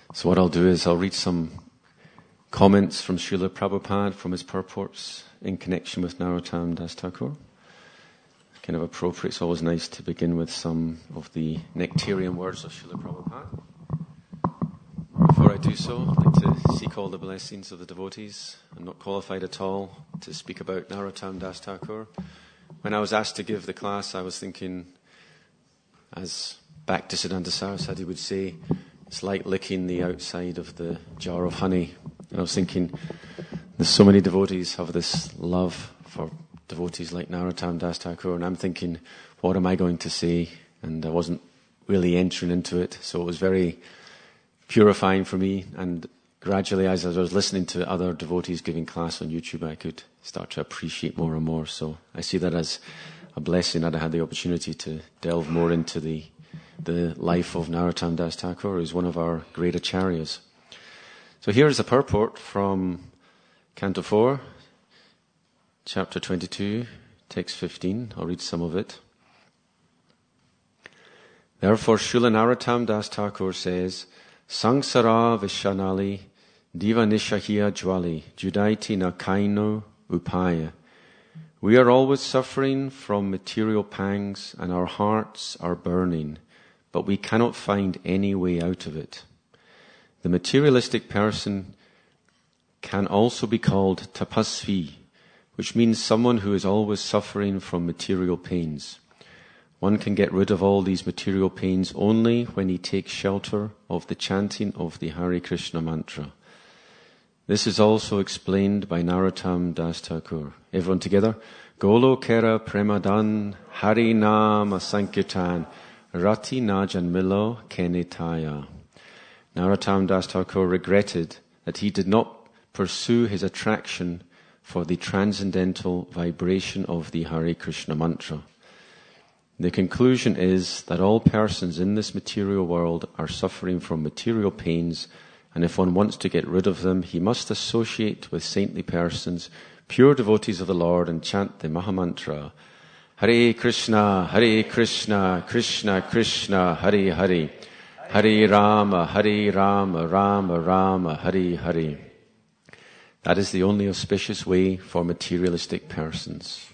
So what I'll do is I'll read some comments from Srila Prabhupada from his purports in connection with Narottam Das Thakur. Kind of appropriate. It's always nice to begin with some of the nectarian words of Srila Prabhupada. Before I do so, I'd like to seek all the blessings of the devotees. I'm not qualified at all to speak about Narottam Das Thakur. When I was asked to give the class, I was thinking, as Bhaktisiddhanta Saraswati would say, it's like licking the outside of the jar of honey. And I was thinking, there's so many devotees have this love for devotees like Narottam Das Thakur, and I'm thinking, what am I going to say? And I wasn't really entering into it, so it was very purifying for me. And gradually, as I was listening to other devotees giving class on YouTube, I could start to appreciate more and more. So I see that as a blessing that I had the opportunity to delve more into the life of Narottam Das Thakur, who's one of our great acharyas. So here is a purport from Canto 4, Chapter 22, Text 15. I'll read some of it. Therefore, Srila Narottam Das Thakur says, Sangsara Vishanali Diva Nishahya Jwali Judaiti na Kaino Upaya. We are always suffering from material pangs and our hearts are burning, but we cannot find any way out of it. The materialistic person can also be called tapasvi, which means someone who is always suffering from material pains. One can get rid of all these material pains only when he takes shelter of the chanting of the Hare Krishna mantra. This is also explained by Narottam Das Thakur. Everyone together. Golo Kera Premadan Hari Nama Sankirtan Rati Najan Milo Kenetaya. Narottam Das Thakur regretted that he did not pursue his attraction for the transcendental vibration of the Hare Krishna mantra. The conclusion is that all persons in this material world are suffering from material pains, and if one wants to get rid of them, he must associate with saintly persons, pure devotees of the Lord, and chant the Mahamantra, Hare Krishna, Krishna Krishna, Hare Hare, Hare Rama, Rama Rama, Hare Hare. That is the only auspicious way for materialistic persons.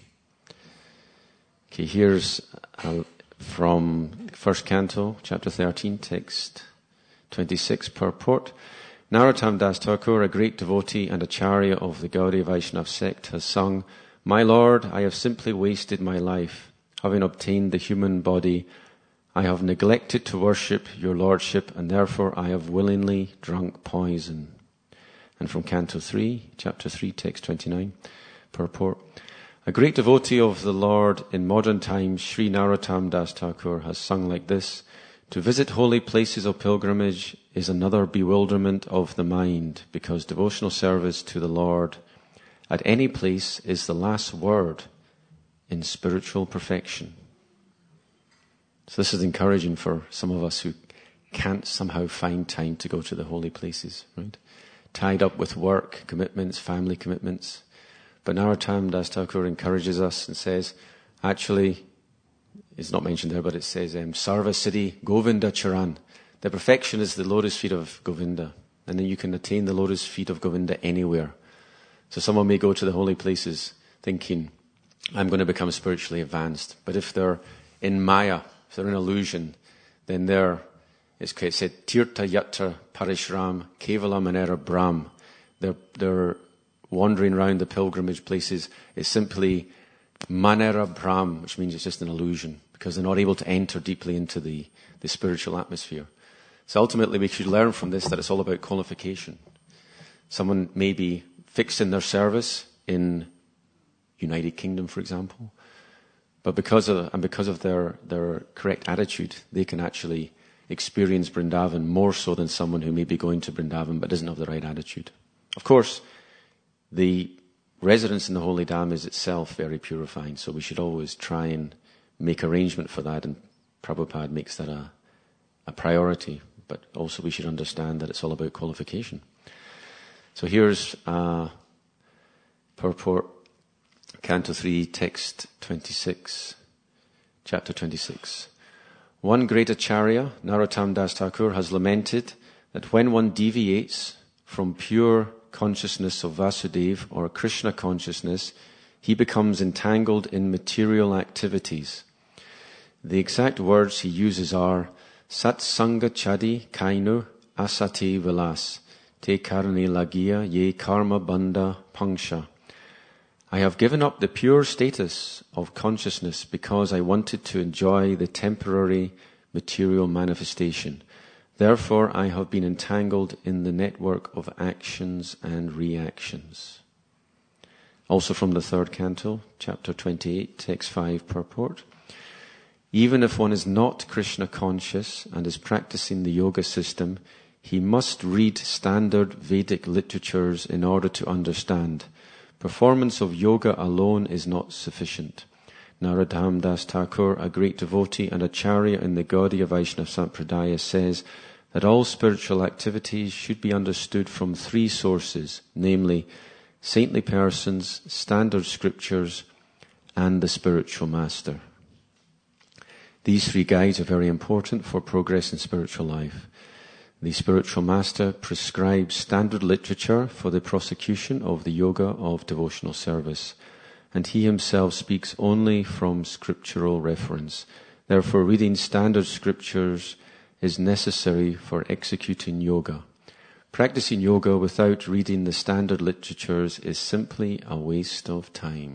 Okay, here's from First Canto, Chapter 13, Text 26, purport. Narottam Das Thakur, a great devotee and acharya of the Gaudiya Vaishnava sect, has sung, My Lord, I have simply wasted my life. Having obtained the human body, I have neglected to worship your lordship, and therefore I have willingly drunk poison. And from Canto 3, Chapter 3, Text 29, purport. A great devotee of the Lord in modern times, Sri Narottam Das Thakur, has sung like this, To visit holy places of pilgrimage is another bewilderment of the mind, because devotional service to the Lord at any place is the last word in spiritual perfection. So this is encouraging for some of us who can't somehow find time to go to the holy places, right? Tied up with work, commitments, family commitments. But Narottam Das Thakur encourages us and says, actually, it's not mentioned there, but it says, Sarva Siddhi Govinda Charan. The perfection is the lotus feet of Govinda. And then you can attain the lotus feet of Govinda anywhere. So someone may go to the holy places thinking, I'm going to become spiritually advanced. But if they're in Maya, if they're in illusion, then it's said, Tirtha Yatra Parishram Kevala Manera Brahm. They're wandering around the pilgrimage places. It's simply Manera Brahm, which means it's just an illusion, because they're not able to enter deeply into the spiritual atmosphere. So ultimately we should learn from this that it's all about qualification. Someone may be fixed in their service in United Kingdom, for example, but because of their correct attitude, they can actually experience Vrindavan more so than someone who may be going to Vrindavan but doesn't have the right attitude. Of course, the residence in the holy dham is itself very purifying, so we should always try and make arrangement for that, and Prabhupada makes that a priority, but also we should understand that it's all about qualification. So here's purport, Canto 3, Text 26, Chapter 26. One great acharya, Narottam Das Thakur, has lamented that when one deviates from pure consciousness of Vasudeva or Krishna consciousness, he becomes entangled in material activities. The exact words he uses are Satsanga chadi kainu asati vilas te karne lagia ye karma bandha pangsha. I have given up the pure status of consciousness because I wanted to enjoy the temporary material manifestation. Therefore, I have been entangled in the network of actions and reactions. Also from the third canto, chapter 28, text 5 purport. Even if one is not Krishna conscious and is practicing the yoga system, he must read standard Vedic literatures in order to understand. Performance of yoga alone is not sufficient. Narottam Das Thakur, a great devotee and acharya in the Gaudiya Vaishnava Sampradaya, says that all spiritual activities should be understood from three sources, namely saintly persons, standard scriptures, and the spiritual master. These three guides are very important for progress in spiritual life. The spiritual master prescribes standard literature for the prosecution of the yoga of devotional service, and he himself speaks only from scriptural reference. Therefore, reading standard scriptures is necessary for executing yoga. Practicing yoga without reading the standard literatures is simply a waste of time.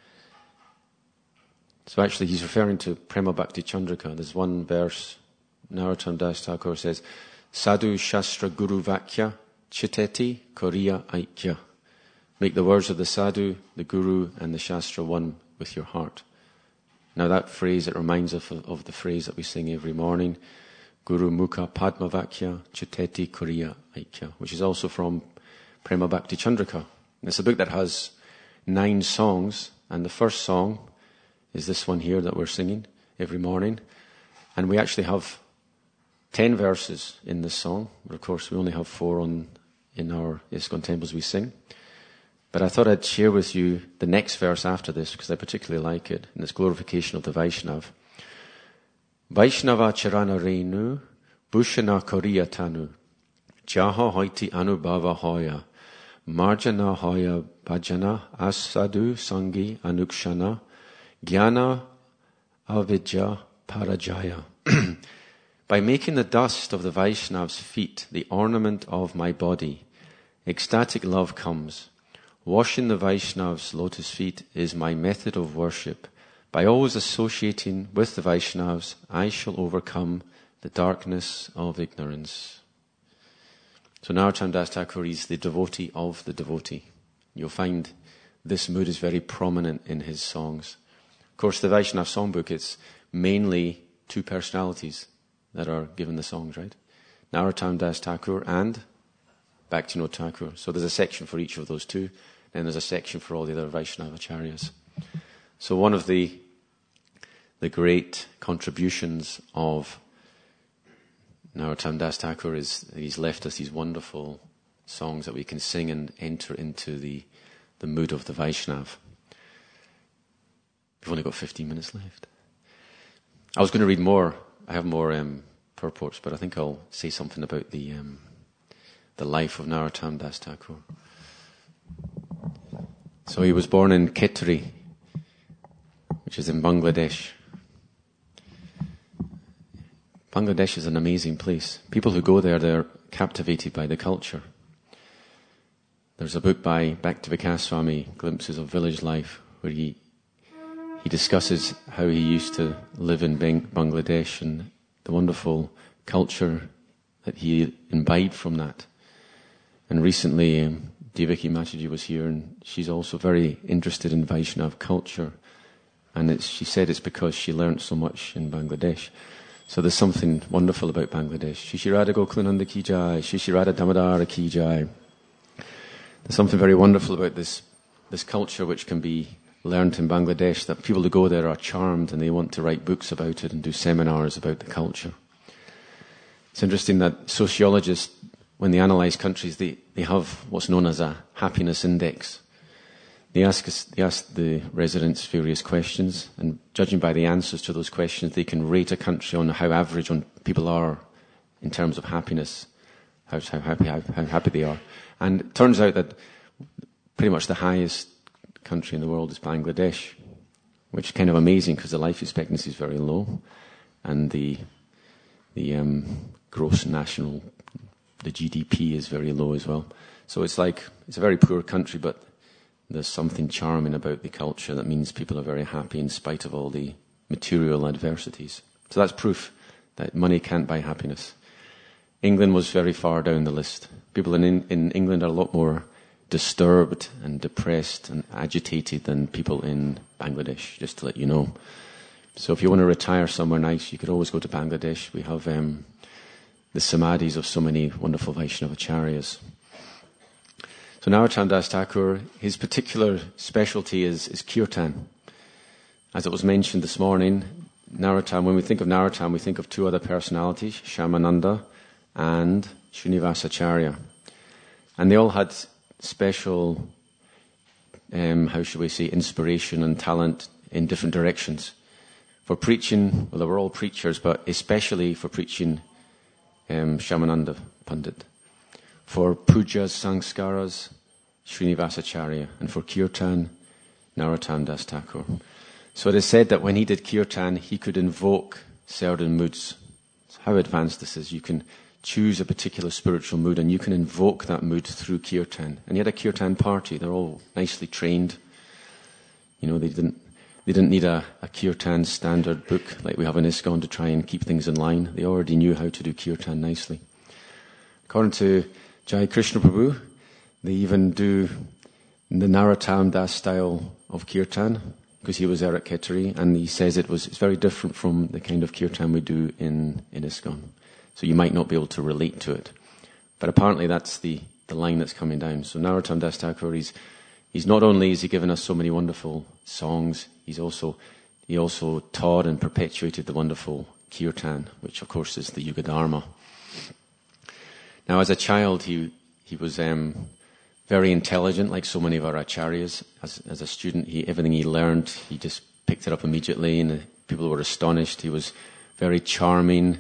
So actually he's referring to Prema Bhakti Chandrika. There's one verse, Narottam Das Thakur says, Sadhu Shastra Guru Vakya Chiteti Koriya Aikya. Make the words of the sadhu, the guru, and the shastra one with your heart. Now that phrase, it reminds us of the phrase that we sing every morning, Guru Mukha Padma Vakya Chiteti Koriya Aikya, which is also from Prema Bhakti Chandrika. And it's a book that has 9 songs, and the first song is this one here that we're singing every morning. And we actually have 10 verses in this song, but of course we only have 4 in our ISKCON temples we sing. But I thought I'd share with you the next verse after this because I particularly like it, and it's glorification of the Vaishnava. Vaishnava charana renu, bhushana koriya tanu, jaha hoiti anubhava hoya, marjana hoya bhajana asadu sangi anukshana, jnana avidya parajaya. By making the dust of the Vaishnav's feet the ornament of my body, ecstatic love comes. Washing the Vaishnav's lotus feet is my method of worship. By always associating with the Vaishnavs, I shall overcome the darkness of ignorance. So Narottam Das Thakur is the devotee of the devotee. You'll find this mood is very prominent in his songs. Of course, the Vaishnava songbook, it's mainly 2 personalities that are given the songs, right? Narottam Das Thakur and Bhaktivinoda Thakur. So there's a section for each of those 2. Then there's a section for all the other Vaishnava acharyas. So one of the great contributions of Narottam Das Thakur is he's left us these wonderful songs that we can sing and enter into the mood of the Vaishnava. We've only got 15 minutes left. I was going to read more. I have more purports, but I think I'll say something about the life of Narottam Das Thakur. So he was born in Khetri, which is in Bangladesh. Bangladesh is an amazing place. People who go there, they're captivated by the culture. There's a book by Bhaktivedanta Swami, Glimpses of Village Life, where he discusses how he used to live in Bangladesh and the wonderful culture that he imbibed from that. And recently, Devaki Mataji was here, and she's also very interested in Vaishnava culture. And she said it's because she learnt so much in Bangladesh. So there's something wonderful about Bangladesh. Shishi Radha Gokulananda Ki Jai, Shishi Radha Damodara Ki Jai. There's something very wonderful about this culture which can be learnt in Bangladesh, that people who go there are charmed and they want to write books about it and do seminars about the culture. It's interesting that sociologists, when they analyse countries, they have what's known as a happiness index. They ask the residents various questions, and judging by the answers to those questions, they can rate a country on how average people are in terms of happiness. how happy they are. And it turns out that pretty much the highest country in the world is Bangladesh, which is kind of amazing because the life expectancy is very low, and the gross national, the GDP is very low as well. So it's a very poor country, but there's something charming about the culture that means people are very happy in spite of all the material adversities. So that's proof that money can't buy happiness. England was very far down the list. People in England are a lot more disturbed and depressed and agitated than people in Bangladesh, just to let you know. So if you want to retire somewhere nice, you could always go to Bangladesh. We have the samadhis of so many wonderful Vaishnavacharyas. So Narottam Das Thakur, his particular specialty is kirtan. As it was mentioned this morning, Narottam, when we think of Narottam, we think of two other personalities, Shyamananda and Srinivasacharya. And they all had special, inspiration and talent in different directions. For preaching, well, they were all preachers, but especially for preaching Shyamananda Pandit. For pujas, sanskaras, Srinivasacharya. And for kirtan, Narottam Das Thakur. So it is said that when he did kirtan, he could invoke certain moods. So how advanced this is. You can choose a particular spiritual mood and you can invoke that mood through kirtan. And he had a kirtan party. They're all nicely trained. You know, they didn't need a kirtan standard book like we have in ISKCON to try and keep things in line. They already knew how to do kirtan nicely. According to Jai Krishna Prabhu, they even do the Narottam Das style of kirtan, because he was there at Ketari, and he says it's very different from the kind of kirtan we do in ISKCON. So you might not be able to relate to it. But apparently that's the line that's coming down. So Narottam Das Thakur, he's not only has he given us so many wonderful songs, he also taught and perpetuated the wonderful kirtan, which of course is the Yuga Dharma. Now as a child he was very intelligent, like so many of our acharyas. As a student, everything he learned, he just picked it up immediately, and people were astonished. He was very charming.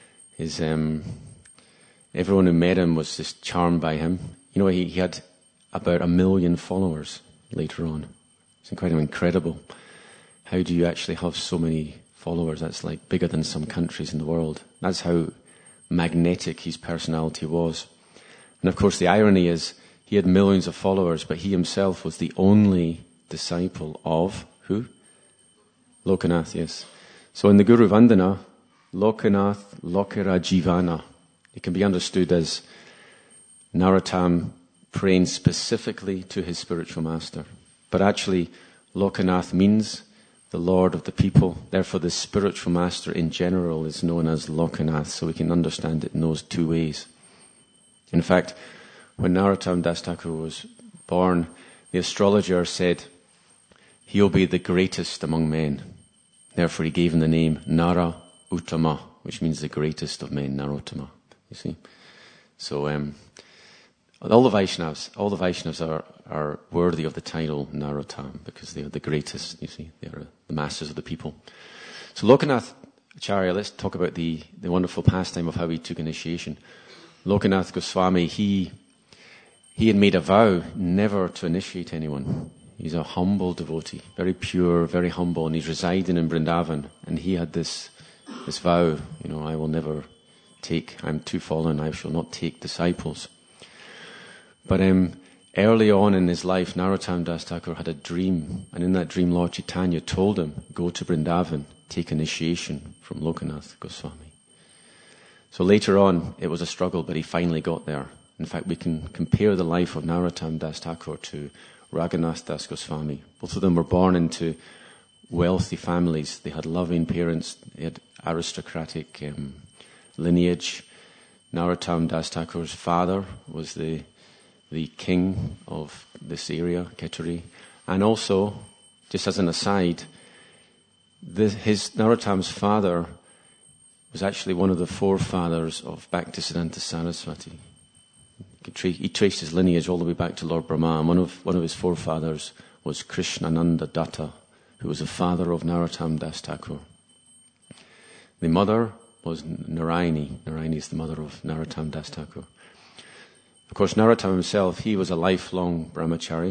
Everyone who met him was just charmed by him. You know, he had about 1 million followers later on. It's quite incredible. How do you actually have so many followers? That's like bigger than some countries in the world. That's how magnetic his personality was. And of course the irony is, he had millions of followers, but he himself was the only disciple of who? Lokanath, yes. So in the Guru Vandana, Lokanath Lokira Jivana, it can be understood as Narottam praying specifically to his spiritual master. But actually, Lokanath means the Lord of the people. Therefore, the spiritual master in general is known as Lokanath, so we can understand it in those two ways. In fact, when Narottam Das Thakur was born, the astrologer said, he'll be the greatest among men. Therefore he gave him the name Nara Uttama, which means the greatest of men, Narottama. You see? So all the Vaishnavas are worthy of the title Narottam because they are the greatest, you see. They are the masters of the people. So Lokanath Acharya, let's talk about the wonderful pastime of how he took initiation. Lokanath Goswami, he had made a vow never to initiate anyone. He's a humble devotee, very pure, very humble, and he's residing in Vrindavan. And he had this vow, I will never I'm too fallen, I shall not take disciples. But early on in his life, Narottam Das Thakur had a dream, and in that dream Lord Chaitanya told him, go to Vrindavan, take initiation from Lokanath Goswami. So later on, it was a struggle, but he finally got there. In fact, we can compare the life of Narottam Das Thakur to Raghunath Das Goswami. Both of them were born into wealthy families. They had loving parents. They had aristocratic lineage. Narottam Das Thakur's father was the king of this area, Ketari. And also, just as an aside, Narottam's father was actually one of the forefathers of Bhaktisiddhanta Saraswati. He traced his lineage all the way back to Lord Brahma. And one of his forefathers was Krishnananda Datta, who was the father of Narottam Das Thakur. The mother, was Narayani. Narayani is the mother of Narottam Das Thakur. Of course, Narottam himself, he was a lifelong brahmachari.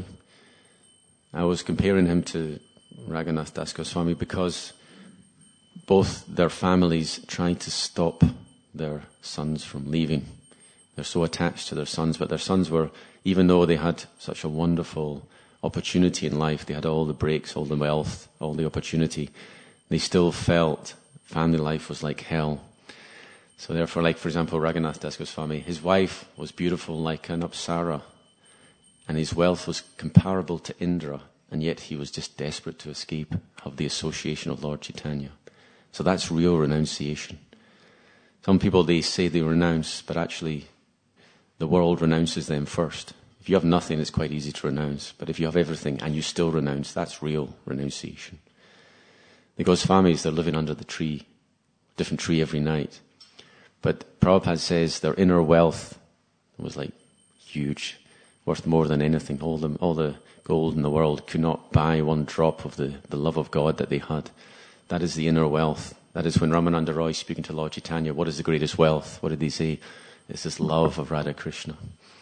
I was comparing him to Raghunath Das Goswami because both their families tried to stop their sons from leaving. They're so attached to their sons, but their sons were, even though they had such a wonderful opportunity in life, they had all the breaks, all the wealth, all the opportunity, they still felt family life was like hell. So therefore, like for example, Raghunath Das Goswami, his wife was beautiful like an apsara, and his wealth was comparable to Indra, and yet he was just desperate to escape of the association of Lord Chaitanya. So that's real renunciation. Some people, they say they renounce, but actually the world renounces them first. If you have nothing, it's quite easy to renounce. But if you have everything and you still renounce, that's real renunciation. The Goswamis, they're living under the tree, different tree every night. But Prabhupada says their inner wealth was like huge, worth more than anything. All the gold in the world could not buy one drop of the love of God that they had. That is the inner wealth. That is when Ramananda Roy, speaking to Lord Chaitanya, what is the greatest wealth? What did he say? It's this love of Radha Krishna.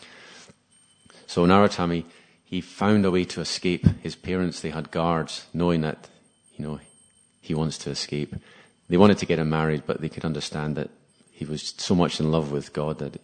So Narottami, he found a way to escape. His parents, they had guards, knowing that, he wants to escape. They wanted to get him married, but they could understand that he was so much in love with God that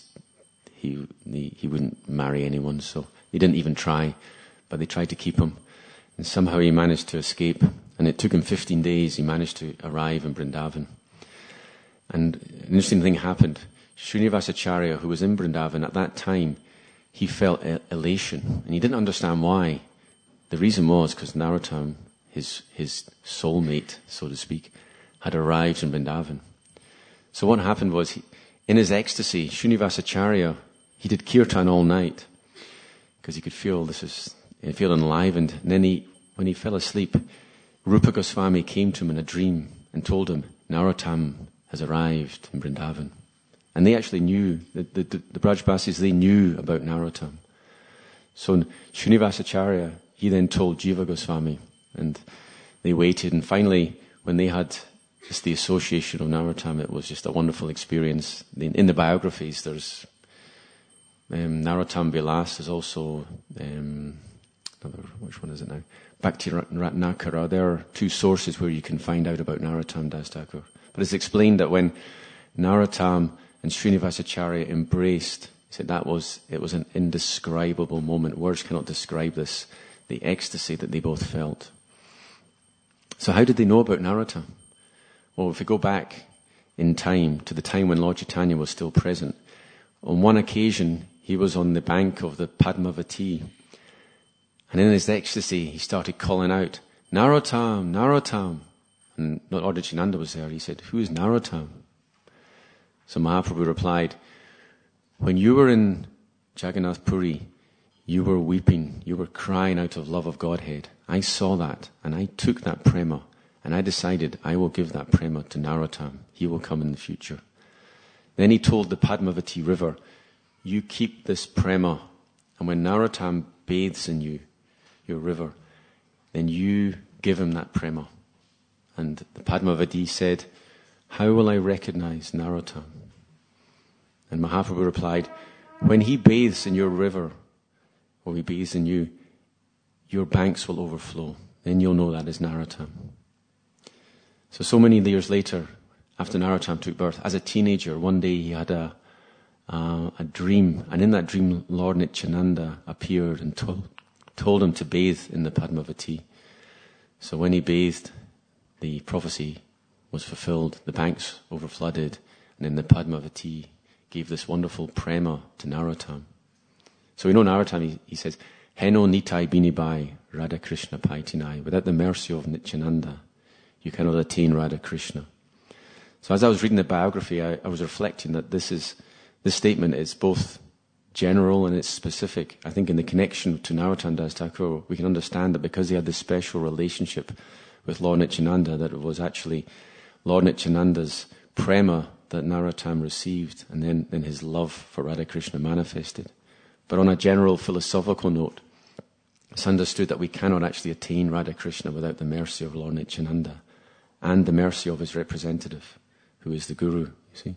he wouldn't marry anyone. So he didn't even try, but they tried to keep him. And somehow he managed to escape. And it took him 15 days. He managed to arrive in Vrindavan. And an interesting thing happened. Srinivasacharya, who was in Vrindavan at that time, he felt elation. And he didn't understand why. The reason was because Narottam, his soulmate, so to speak, had arrived in Vrindavan. So what happened was, in his ecstasy, Srinivasacharya, he did kirtan all night because he could feel enlivened. And then when he fell asleep, Rupa Goswami came to him in a dream and told him, Narottam has arrived in Vrindavan. And they actually knew, the Brajbasis, they knew about Narottam. So Srinivasacharya, he then told Jiva Goswami, and they waited. And finally, when they had just the association of Narottam, it was just a wonderful experience. In the biographies, there's Narottam Vilas. There's also, which one is it now? Bhakti Ratnakara. There are two sources where you can find out about Narottam Das Thakur. But it's explained that when Narottam and Srinivasacharya embraced, he said it was an indescribable moment. Words cannot describe this, the ecstasy that they both felt. So how did they know about Narottam? Well, if we go back in time, to the time when Lord Chaitanya was still present, on one occasion, he was on the bank of the Padmavati, and in his ecstasy, he started calling out, Narottam, Narottam. And Lord Nityananda was there. He said, who is Narottam? So Mahaprabhu replied, when you were in Jagannath Puri, you were weeping, you were crying out of love of Godhead. I saw that, and I took that prema, and I decided I will give that prema to Narottam. He will come in the future. Then he told the Padmavati river, you keep this prema, and when Narottam bathes in you, your river, then you give him that prema. And the Padmavati said, how will I recognize Narottam? And Mahaprabhu replied, when he bathes in your river, or he bathes in you, your banks will overflow. Then you'll know that is Narottam. So many years later, after Narottam took birth, as a teenager, one day he had a dream. And in that dream, Lord Nityananda appeared and told him to bathe in the Padmavati. So when he bathed, the prophecy was fulfilled. The banks overflooded, and then the Padmavati gave this wonderful prema to Narottam. So we know Narottam, he says, Heno nitai binibai Radha Krishna paitinai. Without the mercy of Nityananda, you cannot attain Radha Krishna. So as I was reading the biography, I was reflecting that this statement is both general and it's specific. I think in the connection to Narottam Das Thakur, we can understand that because he had this special relationship with Lord Nityananda, that it was actually Lord Nityananda's prema that Narottam received, and then his love for Radha Krishna manifested. But on a general philosophical note, it's understood that we cannot actually attain Radha Krishna without the mercy of Lord Nityananda and the mercy of his representative, who is the Guru, you see.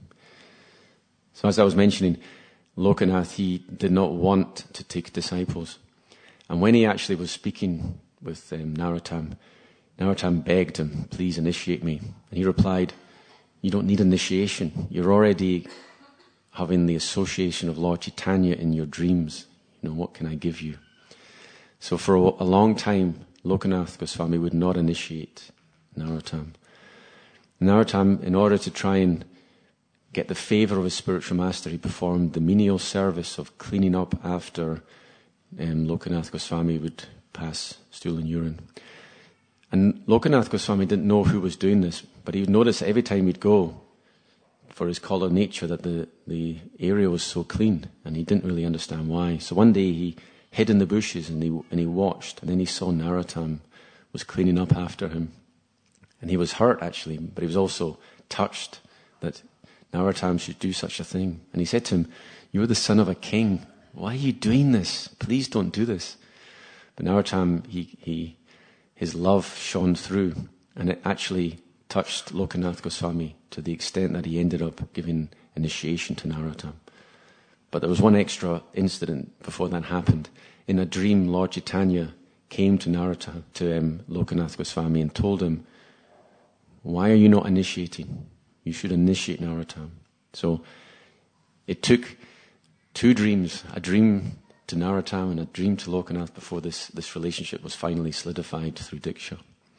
So as I was mentioning, Lokanath, he did not want to take disciples. And when he actually was speaking with Narottam, Narottam begged him, please initiate me. And he replied, you don't need initiation. You're already having the association of Lord Chaitanya in your dreams. What can I give you? So for a long time, Lokanath Goswami would not initiate Narottam. Narottam, in order to try and get the favour of his spiritual master, he performed the menial service of cleaning up after Lokanath Goswami would pass stool and urine. And Lokanath Goswami didn't know who was doing this, but he would notice that every time he'd go for his call of nature that the area was so clean, and he didn't really understand why. So one day he hid in the bushes and he watched, and then he saw Narottam was cleaning up after him. And he was hurt actually, but he was also touched that Narottam should do such a thing. And he said to him, you're the son of a king. Why are you doing this? Please don't do this. But Narottam, his love shone through, and it actually touched Lokanath Goswami to the extent that he ended up giving initiation to Narottam. But there was one extra incident before that happened. In a dream, Lord Chaitanya came to Narottam, to Lokanath Goswami, and told him, why are you not initiating? You should initiate Narottam. So it took two dreams, a dream to Narottam and a dream to Lokanath, before this relationship was finally solidified through Diksha.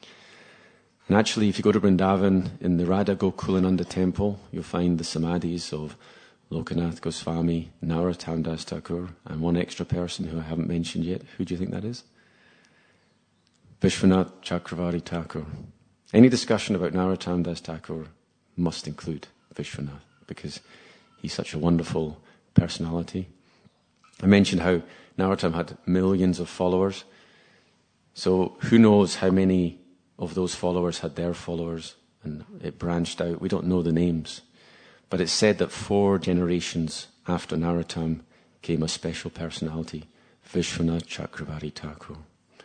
And actually, if you go to Vrindavan, in the Radha Gokulananda temple, you'll find the samadhis of Lokanath Goswami, Narottam Das Thakur, and one extra person who I haven't mentioned yet. Who do you think that is? Vishwanath Chakravarti Thakur. Any discussion about Narottam Das Thakur must include Vishwanath, because he's such a wonderful personality. I mentioned how Narottam had millions of followers. So who knows how many of those followers had their followers, and it branched out. We don't know the names. But it's said that 4 generations after Narottam came a special personality, Vishwanath Chakravarti Thakur.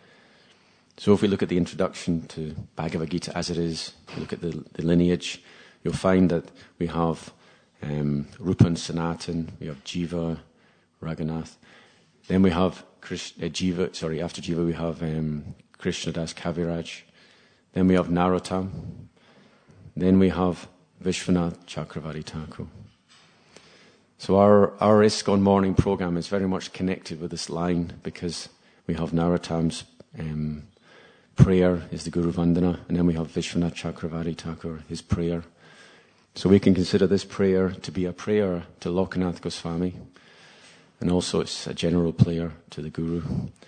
So if we look at the introduction to Bhagavad Gita as it is, look at the lineage, you'll find that we have Rupa and Sanatan, we have Jiva, Raghunath. Then we have after Jiva we have Krishnadas Kaviraj. Then we have Narottam. Then we have Vishwanath Chakravarti Thakur. So our ISKCON morning program is very much connected with this line, because we have Narottam's prayer is the Guru Vandana, and then we have Vishwanath Chakravarti Thakur, his prayer. So we can consider this prayer to be a prayer to Lokanath Goswami, and also it's a general prayer to the Guru.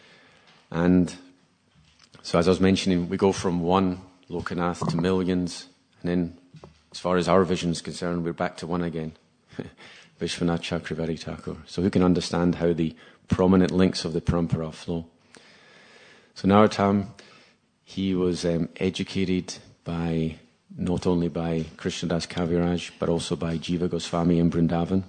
And so as I was mentioning, we go from one Lokanath to millions, and then as far as our vision is concerned, we're back to one again, Vishwanath Chakravarti Thakur. So who can understand how the prominent links of the parampara flow? So Narottam, he was educated not only by Krishnadas Kaviraj, but also by Jiva Goswami in Vrindavan.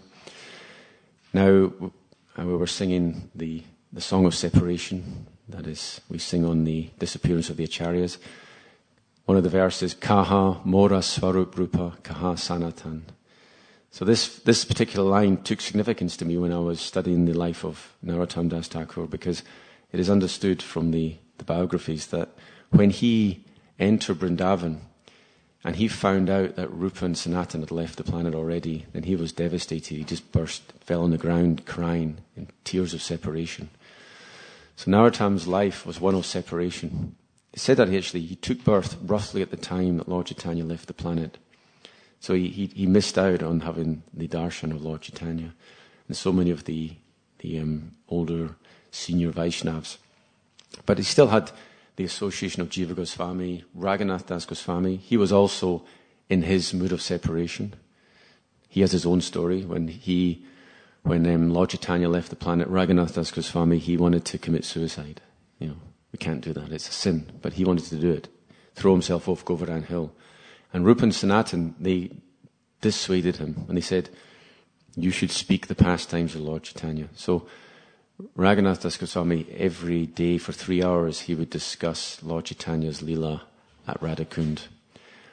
Now, we were singing the song of separation. That is, we sing on the disappearance of the Acharyas. One of the verses, Kaha Mora Swarup Rupa Kaha Sanatan. So this particular line took significance to me when I was studying the life of Narottam Das Thakur, because it is understood from the biographies that when he entered Vrindavan and he found out that Rupa and Sanatan had left the planet already, then he was devastated. He just fell on the ground crying in tears of separation. So Narottam's life was one of separation. It said that he took birth roughly at the time that Lord Chaitanya left the planet. So he missed out on having the darshan of Lord Chaitanya. And so many of the older senior Vaishnavas. But he still had the association of Jiva Goswami, Raghunath Das Goswami. He was also in his mood of separation. He has his own story. When Lord Chaitanya left the planet, Raghunath Das Goswami, he wanted to commit suicide. We can't do that. It's a sin. But he wanted to do it. Throw himself off Govardhan Hill. And Rupa and Sanatan, they dissuaded him. And they said, you should speak the pastimes of Lord Chaitanya. So Raghunath Das Goswami, every day for 3 hours, he would discuss Lord Chaitanya's Leela at Radhakund.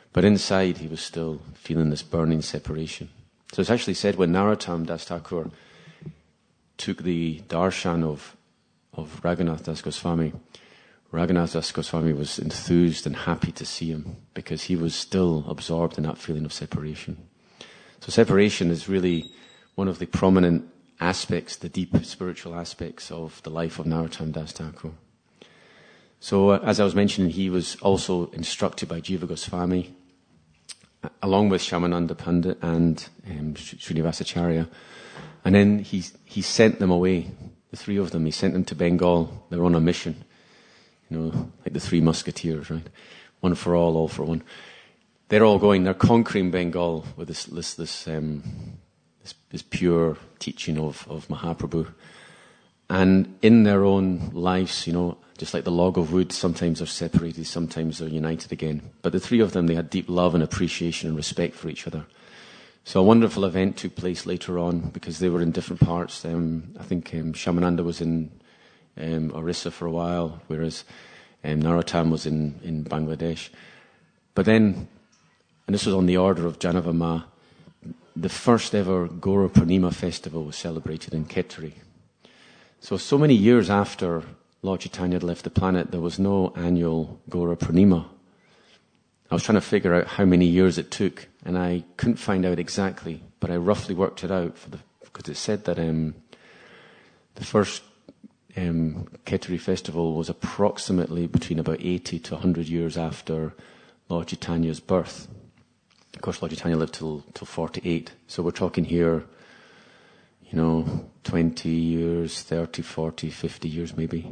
But inside he was still feeling this burning separation. So it's actually said when Narottam Das Thakur took the darshan of Raghunath Das Goswami, Raghunath Das Goswami was enthused and happy to see him because he was still absorbed in that feeling of separation. So separation is really one of the prominent aspects, the deep spiritual aspects of the life of Narottam Das Thakur. So as I was mentioning, he was also instructed by Jiva Goswami, along with Shyamananda Pandit and Srinivasacharya. And then he sent them away, the three of them. He sent them to Bengal. They were on a mission, like the Three Musketeers, right? One for all for one. They're all going. They're conquering Bengal with this pure teaching of Mahaprabhu. And in their own lives, just like the log of wood, sometimes they're separated, sometimes they're united again. But the three of them, they had deep love and appreciation and respect for each other. So a wonderful event took place later on because they were in different parts. I think Shyamananda was in Orissa for a while, whereas Narottam was in Bangladesh. But then, and this was on the order of Janava Ma, the first ever Gaura Purnima festival was celebrated in Khetri. So many years after Lord Chaitanya had left the planet, there was no annual Gaura Purnima. I was trying to figure out how many years it took, and I couldn't find out exactly, but I roughly worked it out because it said that the first Khetri festival was approximately between about 80 to 100 years after Lord Chaitanya's birth. Of course, Lord Chaitanya lived till 48, so we're talking here, 20 years, 30, 40, 50 years maybe.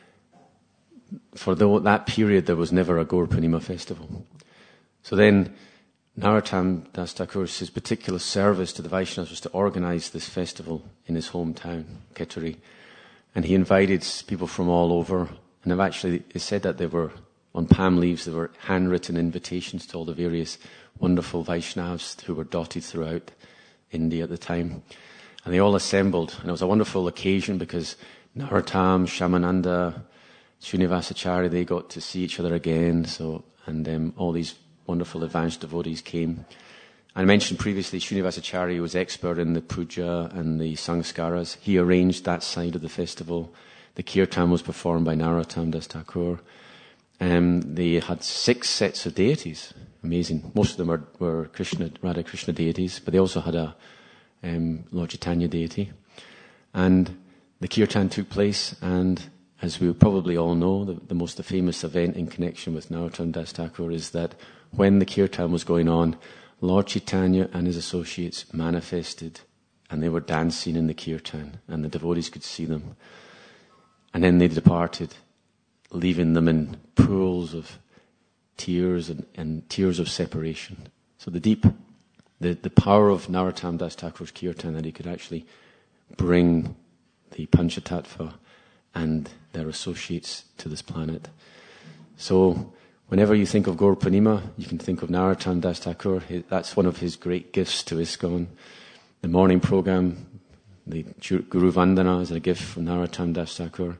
For that period, there was never a Gaura Purnima festival. So then, Narottam Das Thakur's his particular service to the Vaishnavas was to organize this festival in his hometown, Khetri. And he invited people from all over. And it said that they were, on palm leaves, there were handwritten invitations to all the various wonderful Vaishnavas who were dotted throughout India at the time. And they all assembled. And it was a wonderful occasion because Narottam, Shyamananda, Srinivasacharya, they got to see each other again. And all these wonderful advanced devotees came. I mentioned previously Srinivasacharya was expert in the puja and the sanskaras. He arranged that side of the festival. The kirtan was performed by Narottam Das Thakur. They had 6 sets of deities. Amazing. Most of them were Radha Krishna deities, but they also had a Lord Chaitanya deity. And the kirtan took place, and as we probably all know, the most famous event in connection with Narottam Das Thakur is that when the kirtan was going on, Lord Chaitanya and his associates manifested, and they were dancing in the kirtan, and the devotees could see them. And then they departed, leaving them in pools of tears and tears of separation. So the power of Narottam Das Thakur's kirtan, that he could actually bring the Panchatattva and their associates to this planet. So whenever you think of Gaura Purnima, you can think of Narottam Das Thakur. That's one of his great gifts to ISKCON. The morning program, the Guru Vandana is a gift from Narottam Das Thakur.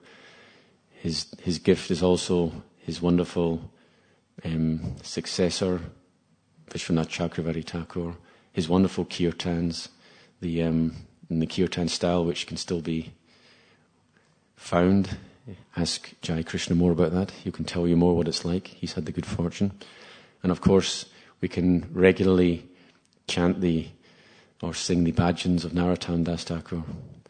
His gift is also his wonderful successor, Vishwanath Chakravarti Thakur. His wonderful kirtans, in the kirtan style, which can still be found. Ask Jai Krishna more about that. He can tell you more what it's like. He's had the good fortune. And of course, we can regularly chant or sing the bhajans of Narottam Das Thakur.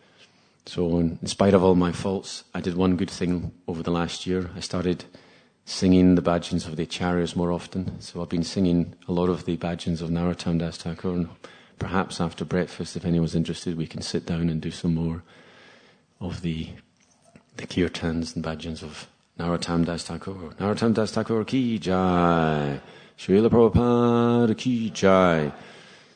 So in spite of all my faults, I did one good thing over the last year. I started singing the bhajans of the acharyas more often. So I've been singing a lot of the bhajans of Narottam Das Thakur. And perhaps after breakfast, if anyone's interested, we can sit down and do some more of the kirtans and bhajans of Narottam Das Thakur. Narottam Das Thakur ki jai. Srila Prabhupada ki jai.